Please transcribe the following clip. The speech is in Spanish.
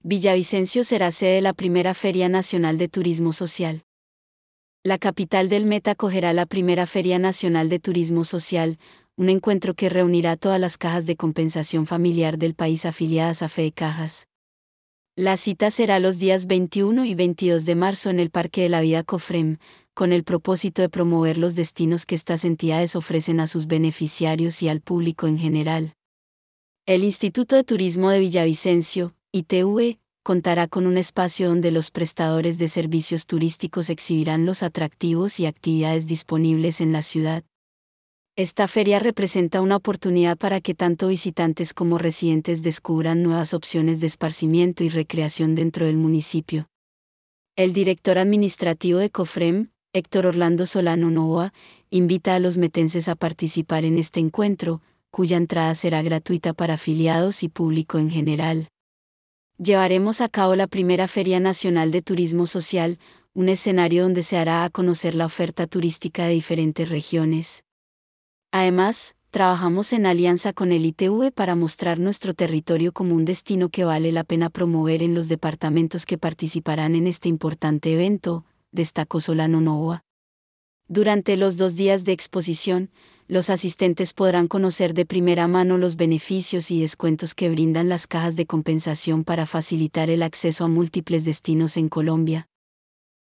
Villavicencio será sede de la primera Feria Nacional de Turismo Social. La capital del Meta acogerá la primera Feria Nacional de Turismo Social, un encuentro que reunirá todas las cajas de compensación familiar del país afiliadas a Fedecajas. La cita será los días 21 y 22 de marzo en el Parque de la Vida Cofrem, con el propósito de promover los destinos que estas entidades ofrecen a sus beneficiarios y al público en general. El Instituto de Turismo de Villavicencio, ITV, contará con un espacio donde los prestadores de servicios turísticos exhibirán los atractivos y actividades disponibles en la ciudad. Esta feria representa una oportunidad para que tanto visitantes como residentes descubran nuevas opciones de esparcimiento y recreación dentro del municipio. El director administrativo de Cofrem, Héctor Orlando Solano Novoa, invita a los metenses a participar en este encuentro, cuya entrada será gratuita para afiliados y público en general. Llevaremos a cabo la primera Feria Nacional de Turismo Social, un escenario donde se hará a conocer la oferta turística de diferentes regiones. Además, trabajamos en alianza con el ITV para mostrar nuestro territorio como un destino que vale la pena promover en los departamentos que participarán en este importante evento, destacó Solano Novoa. Durante los 2 días de exposición, los asistentes podrán conocer de primera mano los beneficios y descuentos que brindan las cajas de compensación para facilitar el acceso a múltiples destinos en Colombia.